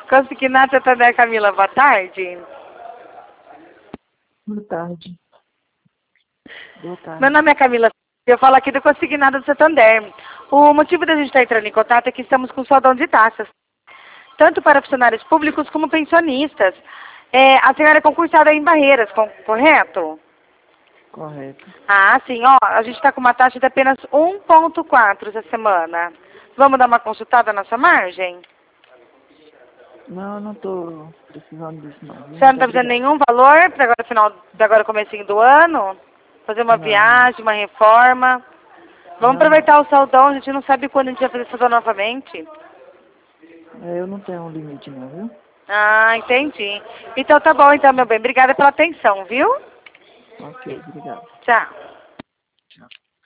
Consignado Santander, Camila, boa tarde. Boa tarde. Boa tarde. Meu nome é Camila, eu falo aqui do Consignado do Santander. O motivo da gente estar entrando em contato é que estamos com soldão de taxas, tanto para funcionários públicos como pensionistas. A senhora é concursada em Barreiras, correto? Correto. Ah, sim, ó, a gente está com uma taxa de apenas 1,4 essa semana. Vamos dar uma consultada na sua margem? Não, eu não estou precisando disso, não. Você não Muito está precisando de obrigado. nenhum valor para agora, final, de agora comecinho do ano? Fazer uma Não, não. viagem, uma reforma? Vamos Não, não. aproveitar o saldão, a gente não sabe quando a gente vai fazer saldão novamente. Eu não tenho um limite, não, viu? Ah, entendi. Então tá bom, então, meu bem. Obrigada pela atenção, viu? Ok, obrigado. Tchau. Tchau.